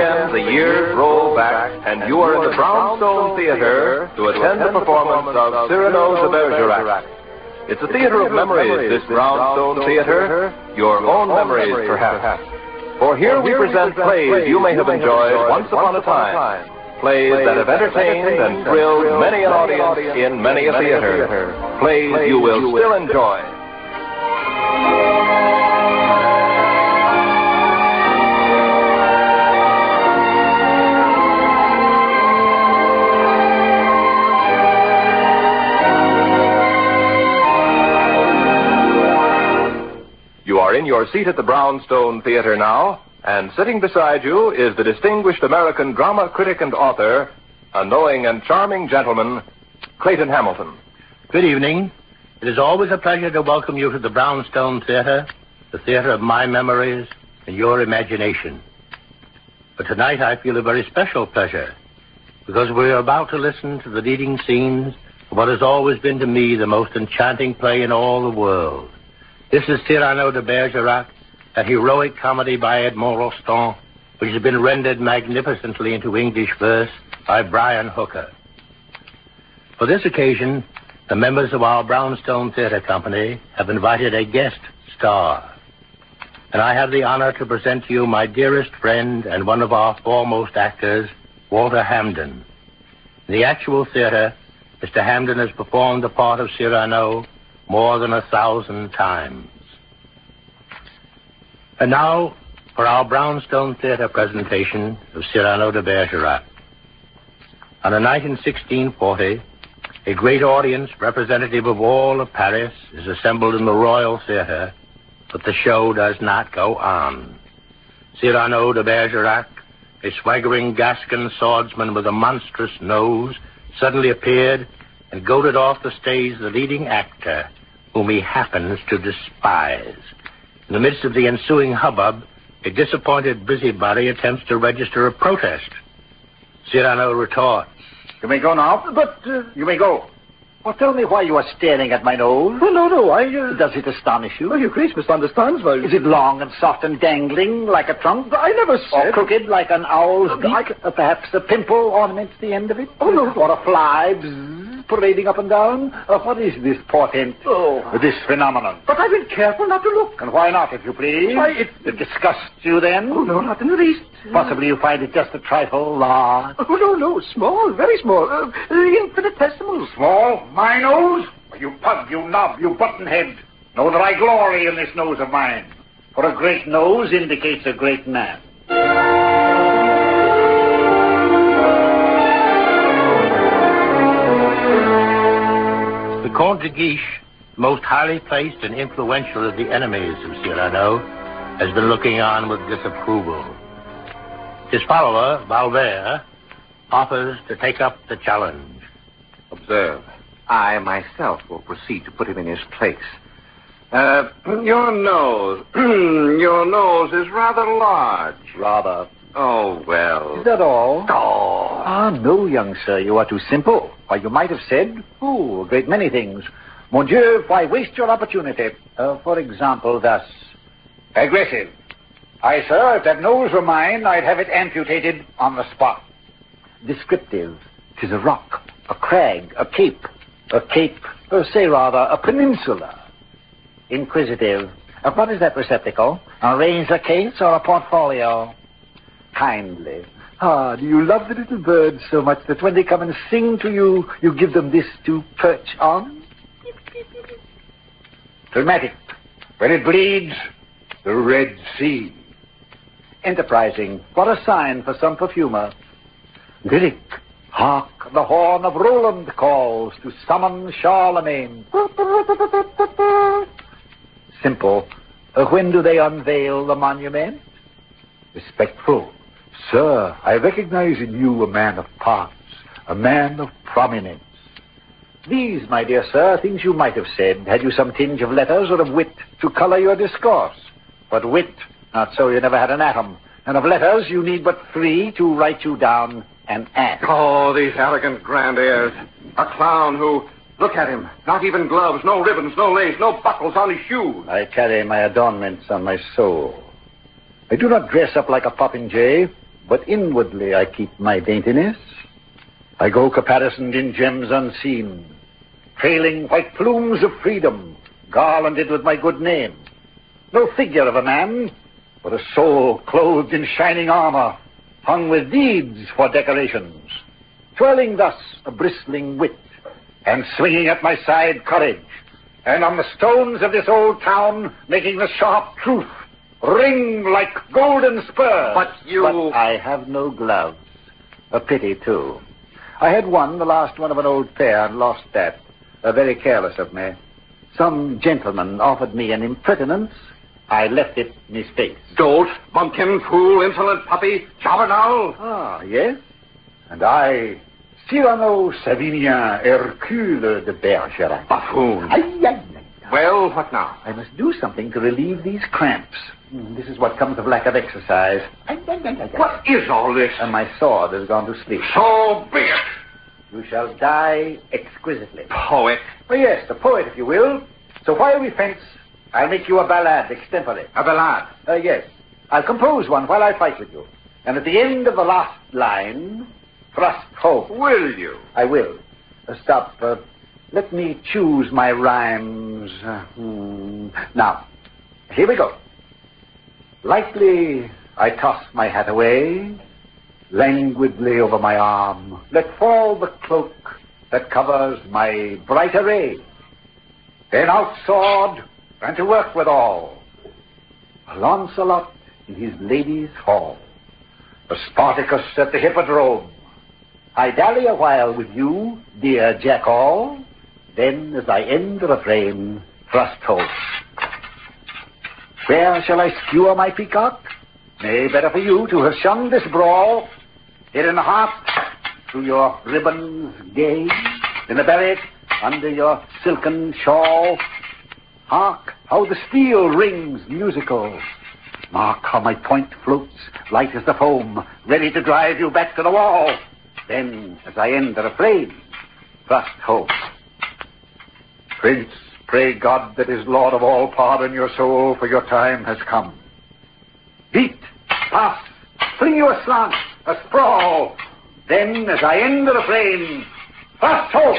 again the years roll back, and you are in the Brownstone Theater to attend the performance of Cyrano de Bergerac. It's a theater of memories, this Brownstone Theater, your own memories, perhaps. For here we present plays you may have enjoyed once upon a time. Plays that have entertained and thrilled many an audience in many a theater. Plays you will still enjoy. You are in your seat at the Brownstone Theater now, and sitting beside you is the distinguished American drama critic and author, a knowing and charming gentleman, Clayton Hamilton. Good evening. It is always a pleasure to welcome you to the Brownstone Theater, the theater of my memories and your imagination. But tonight I feel a very special pleasure, because we are about to listen to the leading scenes of what has always been to me the most enchanting play in all the world. This is Cyrano de Bergerac, a heroic comedy by Edmond Rostand, which has been rendered magnificently into English verse by Brian Hooker. For this occasion, the members of our Brownstone Theater Company have invited a guest star. And I have the honor to present to you my dearest friend and one of our foremost actors, Walter Hamden. In the actual theater, Mr. Hamden has performed the part of Cyrano more than 1,000 times. And now, for our Brownstone Theater presentation of Cyrano de Bergerac. On a night in 1640, a great audience representative of all of Paris is assembled in the Royal Theater, but the show does not go on. Cyrano de Bergerac, a swaggering Gascon swordsman with a monstrous nose, suddenly appeared and goaded off the stage the leading actor, whom he happens to despise. In the midst of the ensuing hubbub, a disappointed busybody attempts to register a protest. Cyrano retorts. You may go now, but you may go. Well, tell me why you are staring at my nose. Oh, no, Does it astonish you? Your Grace misunderstands me. Is it long and soft and dangling like a trunk? I never said... Or crooked like an owl's beak? Perhaps a pimple ornaments the end of it? Oh, no. Or a fly parading up and down? What is this portent? This phenomenon? But I've been careful not to look. And why not, if you please? Why, it disgusts you, then? Oh, no, not in the least. Possibly you find it just a trifle large. Oh, no, small, very small. Infinitesimal. Small? My nose? You pug, you knob, you buttonhead. Know that I glory in this nose of mine. For a great nose indicates a great man. The Comte de Guiche, most highly placed and influential of the enemies of Cyrano, has been looking on with disapproval. His follower, Valvert, offers to take up the challenge. Observe, I myself will proceed to put him in his place. Your nose is rather large. Rather. Oh, well. Is that all? Oh. No, young sir, you are too simple. Why, you might have said, a great many things. Mon Dieu, why waste your opportunity? For example, thus. Aggressive. Aye, sir, if that nose were mine, I'd have it amputated on the spot. Descriptive. 'Tis a rock, a crag, a cape, say rather, a peninsula. Inquisitive. What is that receptacle? A razor case or a portfolio? Kindly. Do you love the little birds so much that when they come and sing to you, you give them this to perch on? Dramatic. When it bleeds, the Red Sea. Enterprising. What a sign for some perfumer. Lyric. Hark, the horn of Roland calls to summon Charlemagne. Simple. When do they unveil the monument? Respectful. Sir, I recognize in you a man of parts, a man of prominence. These, my dear sir, are things you might have said had you some tinge of letters or of wit to color your discourse. But wit, not so, you never had an atom. And of letters, you need but 3 to write you down an ass. Oh, these arrogant grand airs. A clown who, look at him, not even gloves, no ribbons, no lace, no buckles on his shoes. I carry my adornments on my soul. I do not dress up like a popinjay, but inwardly I keep my daintiness. I go caparisoned in gems unseen, trailing white plumes of freedom, garlanded with my good name. No figure of a man, but a soul clothed in shining armor, hung with deeds for decorations, twirling thus a bristling wit, and swinging at my side courage, and on the stones of this old town making the sharp truth ring like golden spurs. But I have no gloves. A pity, too. I had one, the last one of an old fair, and lost that. Very careless of me. Some gentleman offered me an impertinence. I left it in his face. Dolt, bumpkin, fool, insolent puppy, jobbernowl. Ah, yes. And I, Cyrano Savinien Hercule de Bergerac. Buffoon. Ay. Well, what now? I must do something to relieve these cramps. This is what comes of lack of exercise. What is all this? And my sword has gone to sleep. So be it. You shall die exquisitely. Poet. Oh, yes, a poet, if you will. So while we fence, I'll make you a ballad extempore. A ballad? Yes. I'll compose one while I fight with you. And at the end of the last line, thrust home. Will you? I will. Stop. Let me choose my rhymes. Now, here we go. Lightly I toss my hat away, languidly over my arm. Let fall the cloak that covers my bright array. Then out sword, and to work withal. A Lancelot in his lady's hall. A Spartacus at the hippodrome. I dally a while with you, dear Jack-all. Then, as I end the refrain, thrust home. Where shall I skewer my peacock? Nay, better for you to have shunned this brawl. Here in the heart, through your ribbons gay, in the belly, under your silken shawl. Hark, how the steel rings musical. Mark how my point floats, light as the foam, ready to drive you back to the wall. Then, as I end the refrain, thrust home. Prince, pray God that is Lord of all pardon your soul, for your time has come. Beat, pass, fling you aslant, a sprawl. Then, as I end the refrain, thrust home.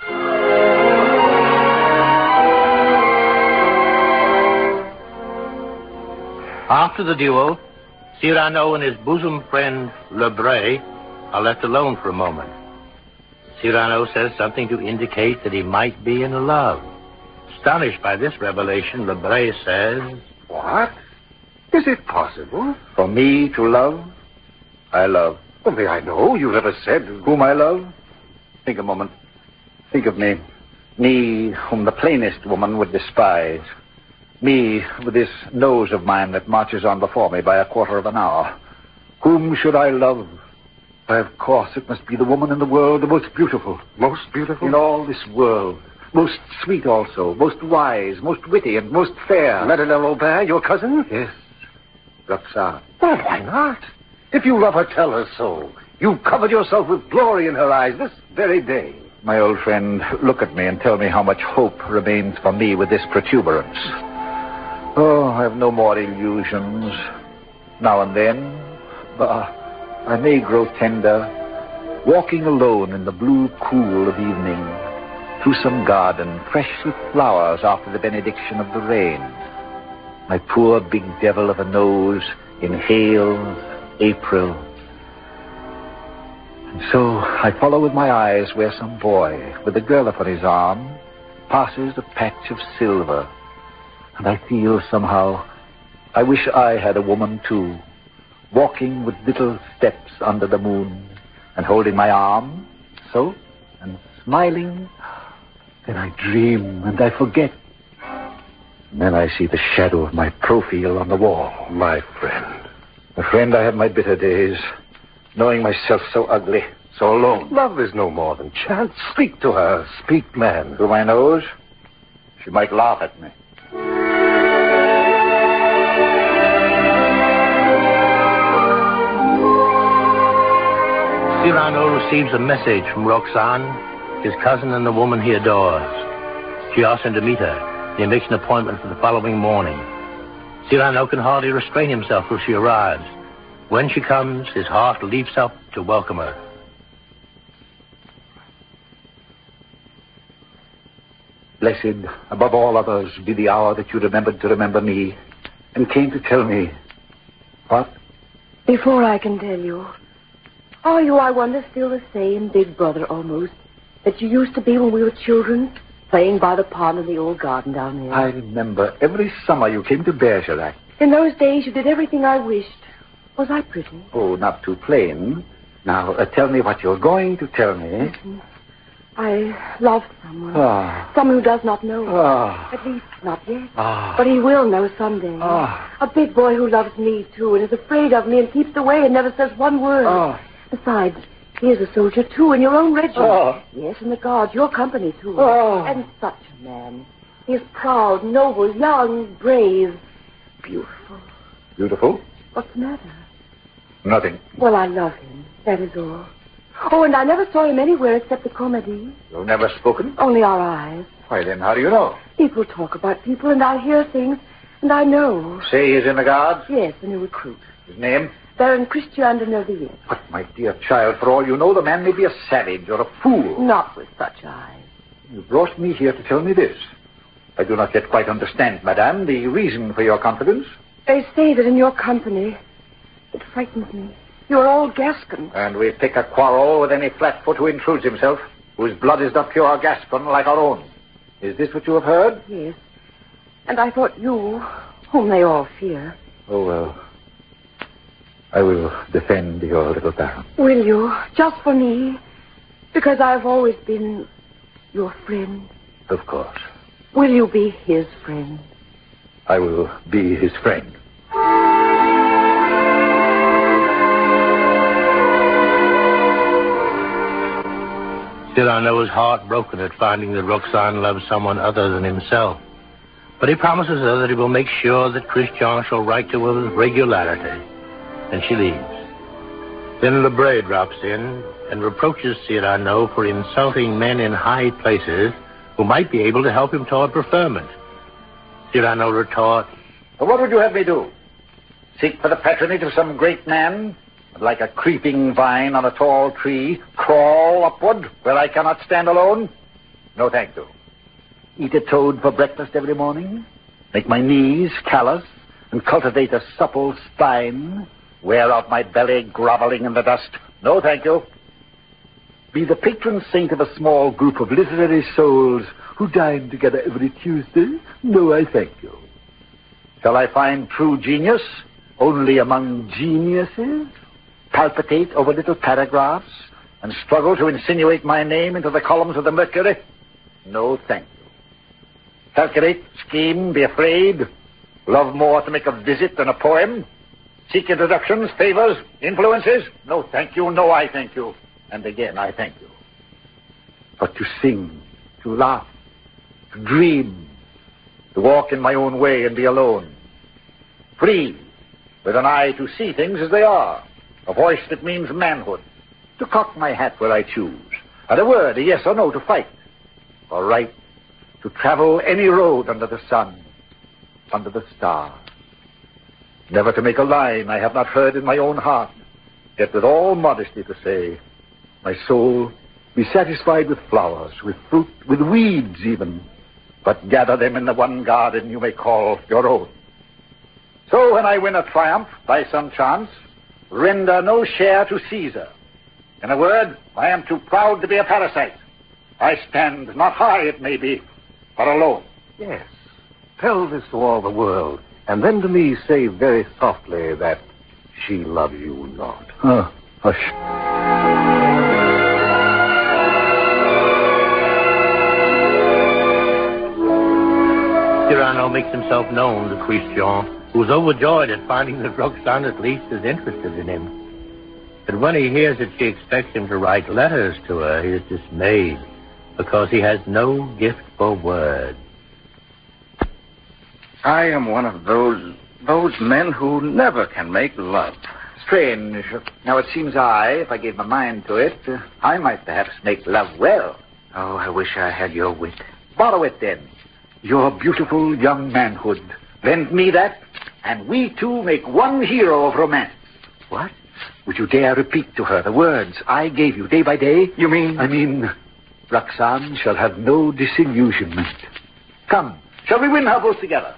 After the duel, Cyrano and his bosom friend, Lebray, are left alone for a moment. Cyrano says something to indicate that he might be in love. Astonished by this revelation, Lebray says, What? Is it possible? For me to love, I love. Only I know you never said... Whom I love? Think a moment. Think of me. Me whom the plainest woman would despise. Me with this nose of mine that marches on before me by a quarter of an hour. Whom should I love? Why, of course, it must be the woman in the world, the most beautiful. Most beautiful? In all this world. Most sweet also, most wise, most witty, and most fair. Madeleine Aubert, your cousin? Yes. Roxane. Well, why not? If you love her, tell her so. You've covered yourself with glory in her eyes this very day. My old friend, look at me and tell me how much hope remains for me with this protuberance. Oh, I have no more illusions. Now and then, I may grow tender, walking alone in the blue cool of evening, through some garden fresh with flowers after the benediction of the rain. My poor big devil of a nose inhales April. And so I follow with my eyes where some boy, with a girl upon his arm, passes a patch of silver. And I feel somehow, I wish I had a woman too, walking with little steps under the moon, and holding my arm, so, and smiling. Then I dream, and I forget. And then I see the shadow of my profile on the wall. My friend. A friend, I have my bitter days, knowing myself so ugly, so alone. Love is no more than chance. Speak to her. Speak, man. Through my nose, she might laugh at me. Cyrano receives a message from Roxane, his cousin and the woman he adores. She asks him to meet her. He makes an appointment for the following morning. Cyrano can hardly restrain himself till she arrives. When she comes, his heart leaps up to welcome her. Blessed, above all others, be the hour that you remembered to remember me and came to tell me. What? Before I can tell you, are you, I wonder, still the same big brother almost that you used to be when we were children, playing by the pond in the old garden down there? I remember every summer you came to Bergerac. In those days you did everything I wished. Was I pretty? Oh, not too plain. Now, tell me what you're going to tell me. Listen. I loved someone. Ah. Someone who does not know. Ah. At least not yet. Ah. But he will know someday. Ah. A big boy who loves me, too, and is afraid of me and keeps away and never says one word. Ah. Besides, he is a soldier, too, in your own regiment. Ah. Yes, in the Guards, your company, too. Ah. And such a man. He is proud, noble, young, brave, beautiful. Beautiful? What's the matter? Nothing. Well, I love him. That is all. Oh, and I never saw him anywhere except the Comedy. You've never spoken? Only our eyes. Why, then, how do you know? People talk about people, and I hear things, and I know. Say he's in the Guards? Yes, a new recruit. His name? Baron Christian de Neuville. But, my dear child, for all you know, the man may be a savage or a fool. Not with such eyes. You brought me here to tell me this. I do not yet quite understand, madame, the reason for your confidence. They say that in your company, it frightens me. You're all Gascon. And we pick a quarrel with any flatfoot who intrudes himself, whose blood is not pure Gascon like our own. Is this what you have heard? Yes. And I thought you, whom they all fear. Oh, well, I will defend your little baron. Will you? Just for me? Because I've always been your friend. Of course. Will you be his friend? I will be his friend. Cyrano is heartbroken at finding that Roxane loves someone other than himself. But he promises her that he will make sure that Christian shall write to her with regularity. And she leaves. Then Lebray drops in and reproaches Cyrano for insulting men in high places who might be able to help him toward preferment. Cyrano retorts, What would you have me do? Seek for the patronage of some great man? And like a creeping vine on a tall tree, crawl upward where I cannot stand alone? No, thank you. Eat a toad for breakfast every morning? Make my knees callous and cultivate a supple spine? Wear out my belly groveling in the dust? No, thank you. Be the patron saint of a small group of literary souls who dine together every Tuesday? No, I thank you. Shall I find true genius only among geniuses? Palpitate over little paragraphs and struggle to insinuate my name into the columns of the Mercury? No, thank you. Calculate, scheme, be afraid, love more to make a visit than a poem? Seek introductions, favors, influences? No, thank you. No, I thank you. And again, I thank you. But to sing, to laugh, to dream, to walk in my own way and be alone. Free, with an eye to see things as they are. A voice that means manhood. To cock my hat where I choose. And a word, a yes or no, to fight. Or right, to travel any road under the sun, under the stars. Never to make a line I have not heard in my own heart. Yet with all modesty to say, my soul, be satisfied with flowers, with fruit, with weeds even. But gather them in the one garden you may call your own. So when I win a triumph by some chance, render no share to Caesar. In a word, I am too proud to be a parasite. I stand not high, it may be, but alone. Yes. Tell this to all the world, and then to me say very softly that she loves you not. Hush. Cyrano makes himself known to Christian, who's overjoyed at finding that Roxane at least is interested in him. But when he hears that she expects him to write letters to her, he is dismayed, because he has no gift for words. I am one of those men who never can make love. Strange. Now, it seems if I gave my mind to it, I might perhaps make love well. Oh, I wish I had your wit. Borrow it, then. Your beautiful young manhood. Lend me that, and we two make one hero of romance. What? Would you dare repeat to her the words I gave you day by day? You mean? I mean, Roxanne shall have no disillusionment. Come, shall we win her both together?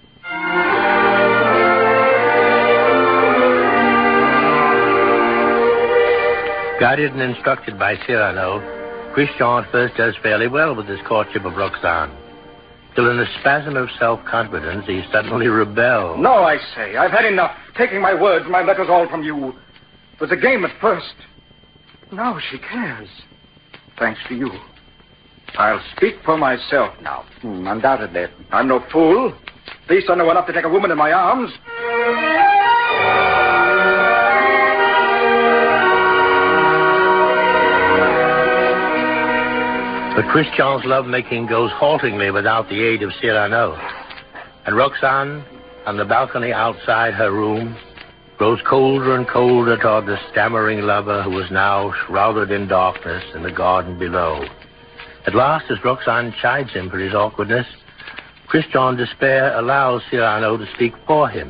Guided and instructed by Cyrano, Christian at first does fairly well with his courtship of Roxanne. Till in a spasm of self-confidence, he suddenly rebels. No, I say. I've had enough. Taking my words, my letters all from you. It was a game at first. Now she cares. Thanks to you. I'll speak for myself now. Undoubtedly. I'm no fool. At least I know enough to take a woman in my arms. But Christian's lovemaking goes haltingly without the aid of Cyrano. And Roxanne, on the balcony outside her room, grows colder and colder toward the stammering lover who is now shrouded in darkness in the garden below. At last, as Roxanne chides him for his awkwardness, Christian in despair allows Cyrano to speak for him.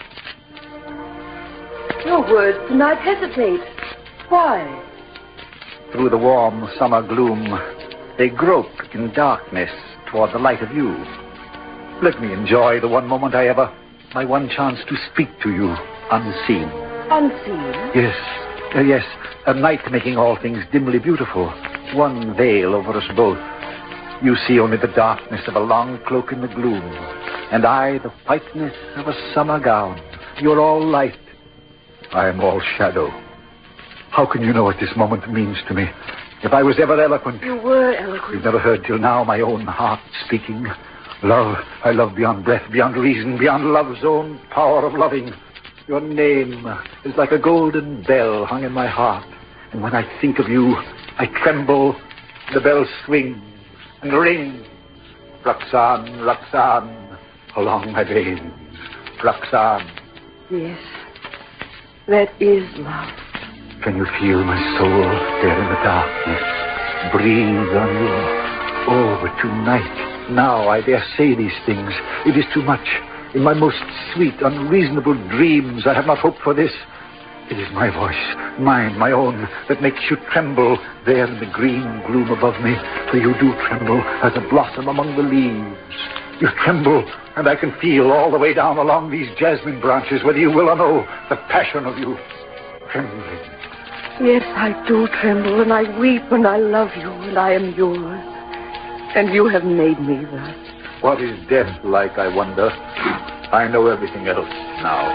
Your words do not hesitate. Why? Through the warm summer gloom, they grope in darkness toward the light of you. Let me enjoy the one moment my one chance to speak to you unseen. Unseen? Yes, a night making all things dimly beautiful. One veil over us both. You see only the darkness of a long cloak in the gloom, and I the whiteness of a summer gown. You're all light. I am all shadow. How can you know what this moment means to me? If I was ever eloquent... You were eloquent. You've never heard till now my own heart speaking. Love, I love beyond breath, beyond reason, beyond love's own power of loving. Your name is like a golden bell hung in my heart. And when I think of you, I tremble. The bell swings and rings. Roxanne, Roxanne, along my veins. Roxanne. Yes, that is love. Can you feel my soul there in the darkness? Breathe on you. Oh, but tonight, now I dare say these things. It is too much. In my most sweet, unreasonable dreams, I have not hoped for this. It is my voice, mine, my own, that makes you tremble there in the green gloom above me. For you do tremble as a blossom among the leaves. You tremble, and I can feel all the way down along these jasmine branches, whether you will or no, the passion of you trembling. Yes, I do tremble, and I weep, and I love you, and I am yours. And you have made me thus. What is death like, I wonder? I know everything else now.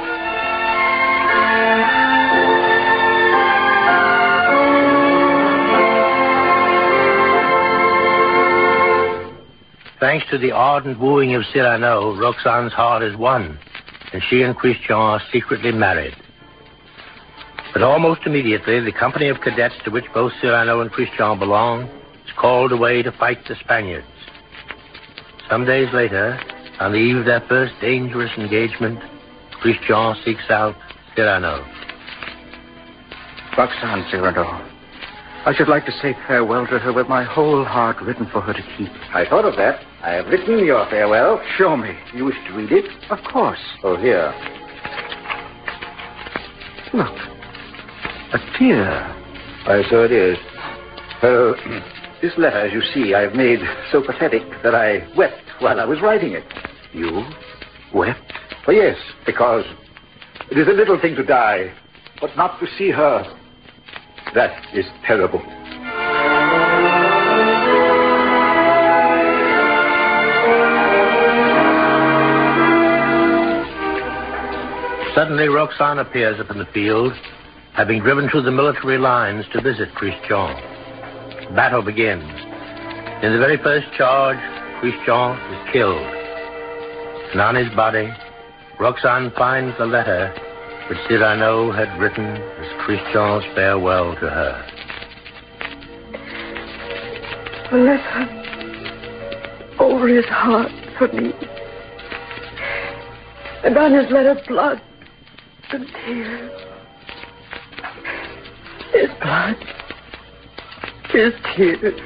Thanks to the ardent wooing of Cyrano, Roxanne's heart is won, and she and Christian are secretly married. But almost immediately, the company of cadets to which both Cyrano and Christian belong is called away to fight the Spaniards. Some days later, on the eve of their first dangerous engagement, Christian seeks out Cyrano. Roxanne, Cyrano. I should like to say farewell to her with my whole heart written for her to keep. I thought of that. I have written your farewell. Show me. You wish to read it? Of course. Oh, here. Look. A tear. So it is. This letter, as you see, I've made so pathetic that I wept while I was writing it. You wept? Oh, yes, because it is a little thing to die, but not to see her. That is terrible. Suddenly, Roxanne appears up in the field, having driven through the military lines to visit Christian. Battle begins. In the very first charge, Christian is killed. And on his body, Roxanne finds the letter which Cyrano had written as Christian's farewell to her. A letter over his heart for me. And on his letter, blood and tears. His blood. His tears.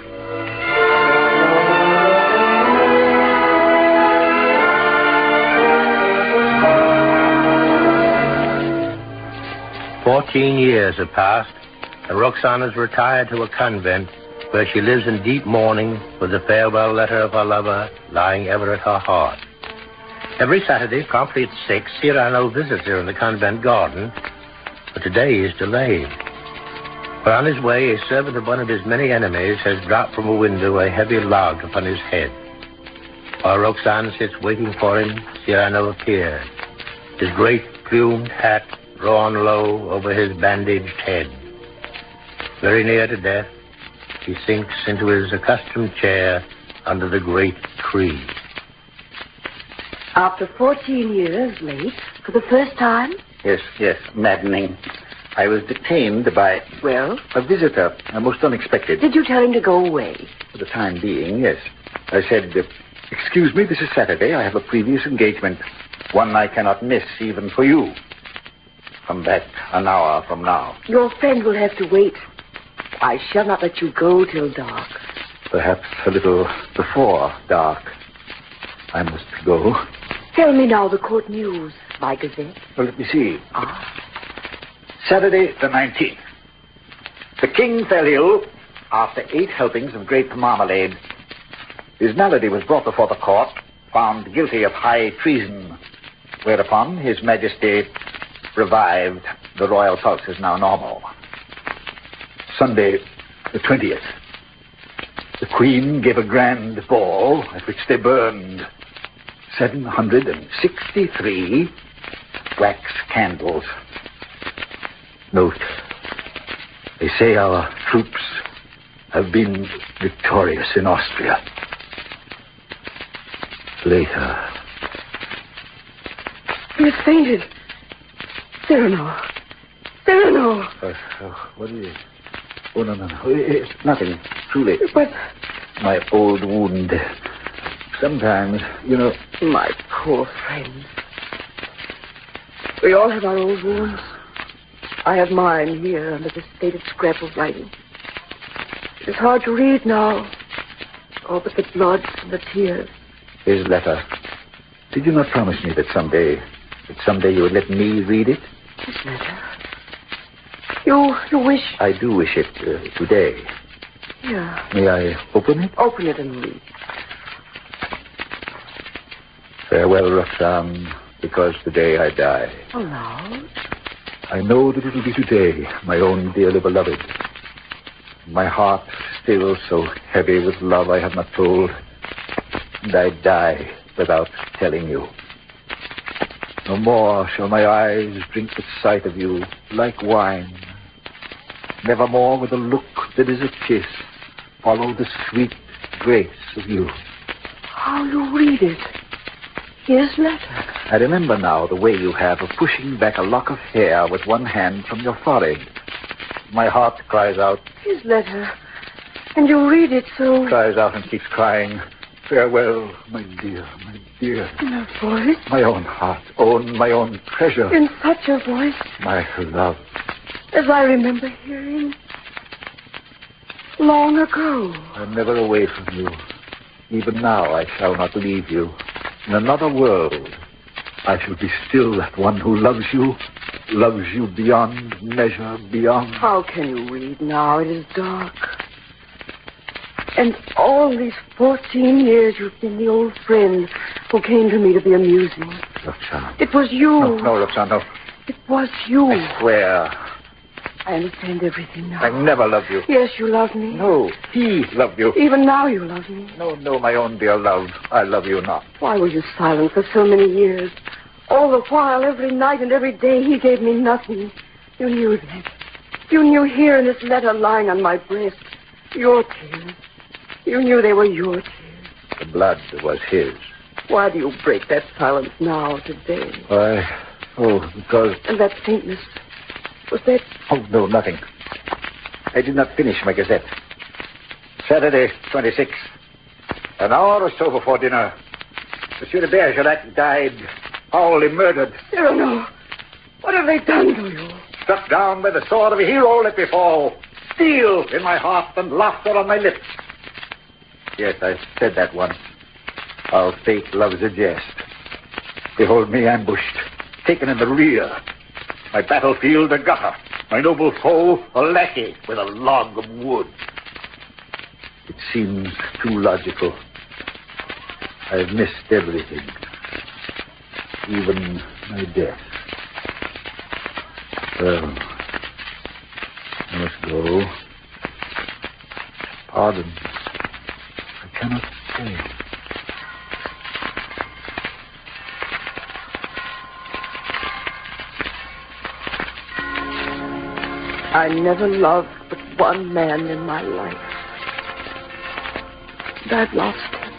14 years have passed, and Roxane has retired to a convent where she lives in deep mourning with the farewell letter of her lover lying ever at her heart. Every Saturday, promptly at 6, Cyrano visits her in the convent garden, but today he is delayed. For on his way, a servant of one of his many enemies has dropped from a window a heavy log upon his head. While Roxane sits waiting for him, Cyrano appears, his great plumed hat drawn low over his bandaged head. Very near to death, he sinks into his accustomed chair under the great tree. After 14 years, late, for the first time? Yes, maddening. I was detained by... Well? A visitor, most unexpected. Did you tell him to go away? For the time being, yes. I said, excuse me, this is Saturday. I have a previous engagement. One I cannot miss, even for you. Come back an hour from now. Your friend will have to wait. I shall not let you go till dark. Perhaps a little before dark. I must go. Tell me now the court news, my Gazette. Well, let me see. Saturday the 19th. The king fell ill after 8 helpings of grape marmalade. His malady was brought before the court, found guilty of high treason, whereupon His Majesty revived. The royal pulse is now normal. Sunday the 20th. The Queen gave a grand ball at which they burned 763 wax candles. Note, they say our troops have been victorious in Austria. Later. He has fainted. Cyrano. What is it? Oh, no. It's nothing, truly. But... My old wound. Sometimes, you know... My poor friend. We all have our old wounds. I have mine here under this faded scrap of writing. It's hard to read now. All but the blood and the tears. His letter. Did you not promise me that someday you would let me read it? His letter? You wish... I do wish it today. Yeah. May I open it? Open it and read. Farewell, Roxane, because today I die. Aloud? I know that it will be today, my own dearly beloved. My heart still so heavy with love I have not told. And I die without telling you. No more shall my eyes drink the sight of you like wine. Nevermore with a look that is a kiss follow the sweet grace of you. How you read it. His letter. I remember now the way you have of pushing back a lock of hair with one hand from your forehead. My heart cries out. His letter. And you read it so... Cries out and keeps crying. Farewell, my dear, my dear. In a voice? My own heart, my own treasure. In such a voice? My love. As I remember hearing. Long ago. I'm never away from you. Even now I shall not leave you. In another world, I shall be still that one who loves you beyond measure, beyond... How can you read now? It is dark. And all these 14 years you've been the old friend who came to me to be amusing. Roxane. It was you. No, Roxane, no. It was you. I swear. I understand everything now. I never loved you. Yes, you love me. No, he loved you. Even now you love me. No, my own dear love. I love you not. Why were you silent for so many years? All the while, every night and every day, he gave me nothing. You knew that. You knew here in this letter lying on my breast. Your tears. You knew they were your tears. The blood was his. Why do you break that silence now, today? Why? Oh, because... And that faintness. Was that... Oh, no, nothing. I did not finish my Gazette. Saturday, 26th. An hour or so before dinner, Monsieur de Bergerac died, foully murdered. Cyrano, what have they done to you? Struck down by the sword of a hero let me fall. Steel in my heart and laughter on my lips. Yes, I said that once. How fate loves a jest. Behold me ambushed, taken in the rear. My battlefield a gutter. My noble foe a lackey with a log of wood. It seems too logical. I've missed everything. Even my death. Well, I must go. Pardon. I cannot say. I never loved but one man in my life. And I've lost him.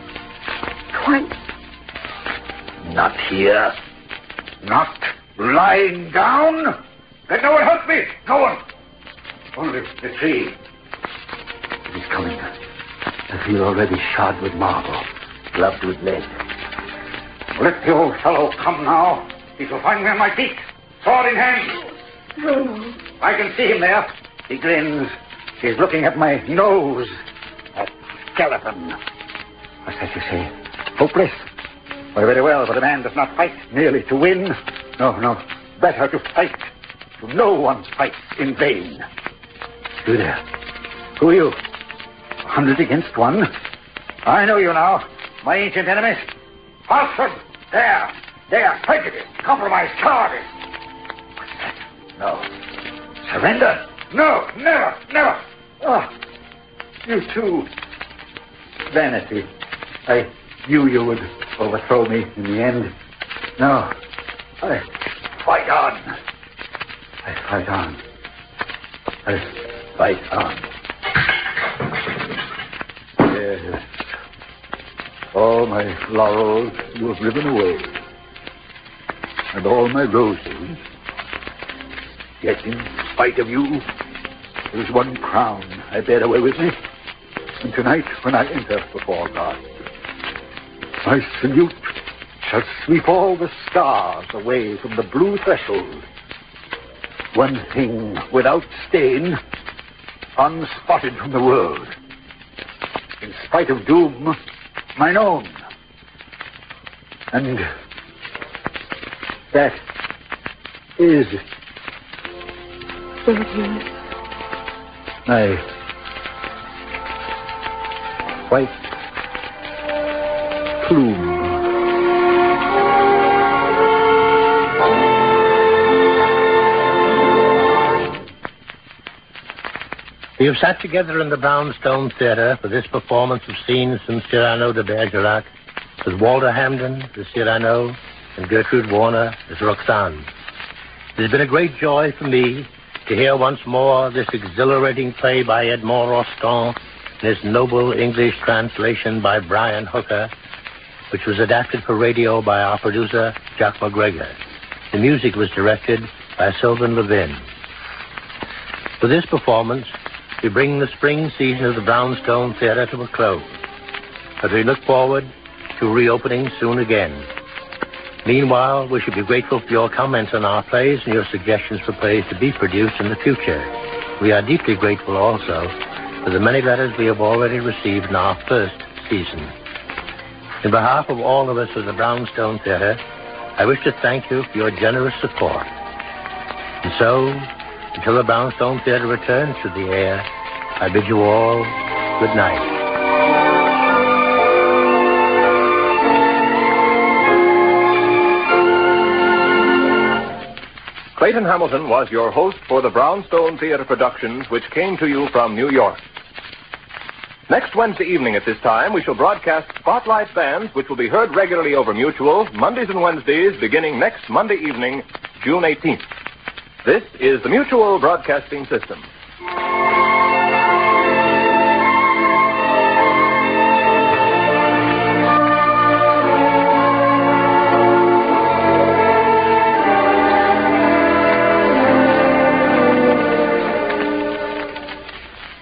Twice. Not here. Not lying down. Let no one hurt me. No one. Only the tree. It is coming. I feel already shod with marble, gloved with lead. Let the old fellow come now. He shall find me on my feet, sword in hand. No. I can see him there. He grins. He's looking at my nose. A skeleton. What's that you say? Hopeless? Why, very well, but a man does not fight merely to win. No. Better to fight. To know one fights in vain. You there. Who are you? 100 against 1? I know you now. My ancient enemies. Falsehood. There. Prejudice. Compromise. Cowardice. What's that? No. Surrender? No. Never. Oh. You too. Vanity. I knew you would overthrow me in the end. No. I fight on. Yes. All my laurels you have riven away. And all my roses. Yet in spite of you, there is one crown I bear away with me. And tonight, when I enter before God, my salute shall sweep all the stars away from the blue threshold. One thing without stain, unspotted from the world. In spite of doom, mine own. And that is my white plume. We have sat together in the Brownstone Theatre for this performance of scenes from Cyrano de Bergerac with Walter Hamden as Cyrano and Gertrude Warner as Roxane. It has been a great joy for me to hear once more this exhilarating play by Edmond Rostand and this noble English translation by Brian Hooker, which was adapted for radio by our producer, Jack McGregor. The music was directed by Sylvan Levin. For this performance, we bring the spring season of the Brownstone Theatre to a close, but we look forward to reopening soon again. Meanwhile, we should be grateful for your comments on our plays and your suggestions for plays to be produced in the future. We are deeply grateful also for the many letters we have already received in our first season. In behalf of all of us at the Brownstone Theatre, I wish to thank you for your generous support. And so, until the Brownstone Theatre returns to the air, I bid you all good night. Clayton Hamilton was your host for the Brownstone Theatre productions, which came to you from New York. Next Wednesday evening at this time, we shall broadcast Spotlight Bands, which will be heard regularly over Mutual, Mondays and Wednesdays, beginning next Monday evening, June 18th. This is the Mutual Broadcasting System.